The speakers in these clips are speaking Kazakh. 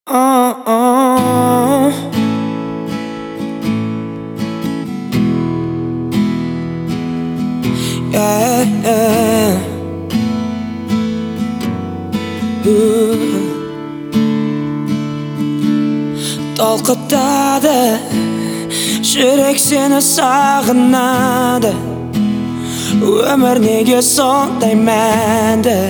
oh. Yeah, yeah. Толқытады, жүрек сені сағынады. Өмір неге сондай мәнді?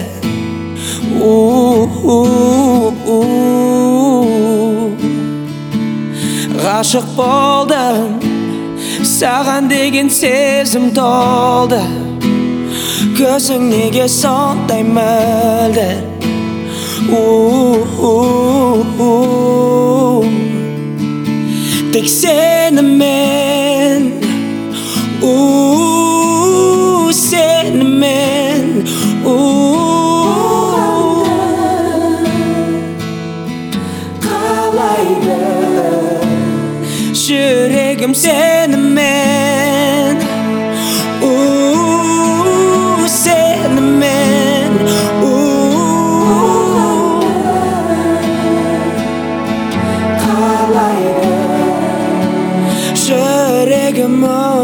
Ғашық болдым, саған деген сезім толды. Көзің неге сондай мөлдір? Тек сенімен, сенімен, қалайды жүрегім сенімен, сенімен, қалайды жүрегім.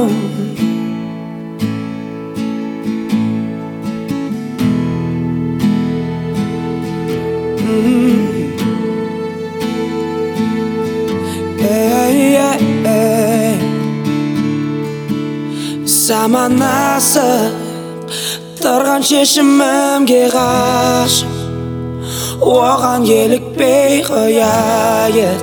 Заман асық тұрған шешімімге ғашық, оған елікпей қояйық.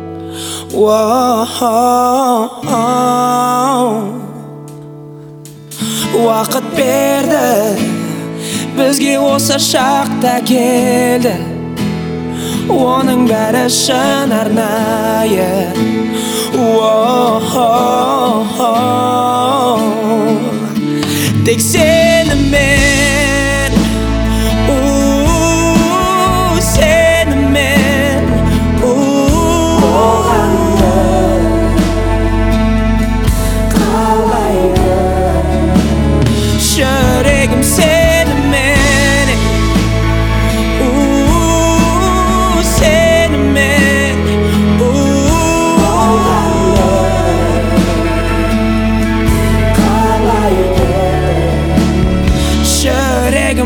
Уақыт берді, бізге осы шақта келді. Оның бәрі шын арнайы. Тек сенімен, сенімен, қалайды жүрегім сенімен, сенімен, қалайды жүрегім.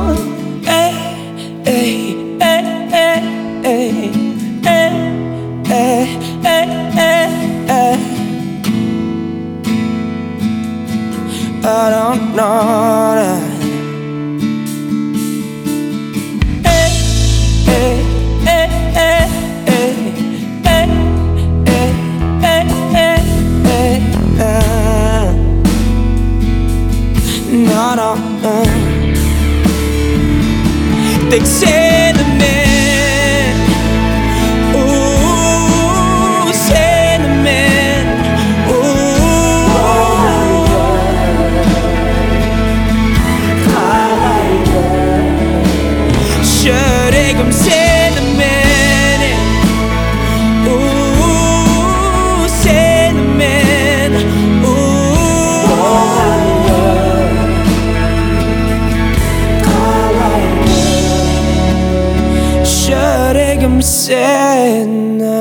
I don't know that. No, no, no. Tek senimen, senimen, қалайды жүрегім сенімен, сенімен, жүрегім сені.